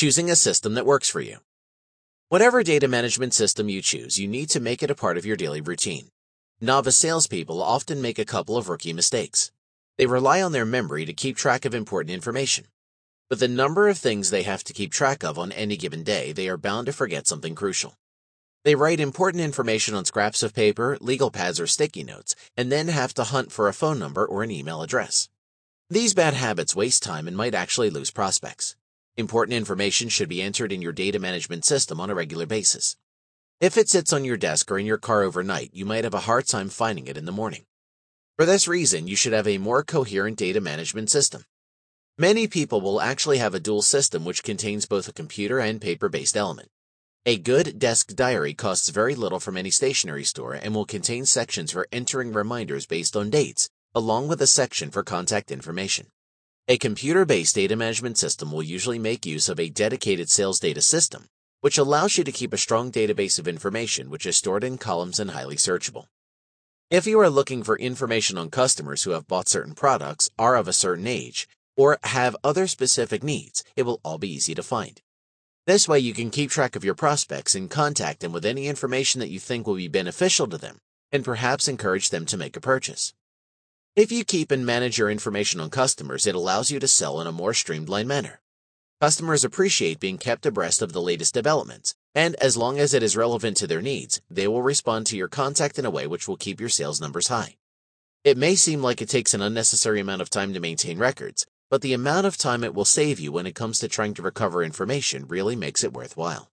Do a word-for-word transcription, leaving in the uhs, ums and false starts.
Choosing a system that works for you. Whatever data management system you choose, you need to make it a part of your daily routine. Novice salespeople often make a couple of rookie mistakes. They rely on their memory to keep track of important information. But the number of things they have to keep track of on any given day, they are bound to forget something crucial. They write important information on scraps of paper, legal pads, or sticky notes, and then have to hunt for a phone number or an email address. These bad habits waste time and might actually lose prospects. Important information should be entered in your data management system on a regular basis. If it sits on your desk or in your car overnight, you might have a hard time finding it in the morning. For this reason, you should have a more coherent data management system. Many people will actually have a dual system which contains both a computer and paper-based element. A good desk diary costs very little from any stationery store and will contain sections for entering reminders based on dates, along with a section for contact information. A computer-based data management system will usually make use of a dedicated sales data system, which allows you to keep a strong database of information which is stored in columns and highly searchable. If you are looking for information on customers who have bought certain products, are of a certain age, or have other specific needs, it will all be easy to find. This way you can keep track of your prospects and contact them with any information that you think will be beneficial to them, and perhaps encourage them to make a purchase. If you keep and manage your information on customers, it allows you to sell in a more streamlined manner. Customers appreciate being kept abreast of the latest developments, and as long as it is relevant to their needs, they will respond to your contact in a way which will keep your sales numbers high. It may seem like it takes an unnecessary amount of time to maintain records, but the amount of time it will save you when it comes to trying to recover information really makes it worthwhile.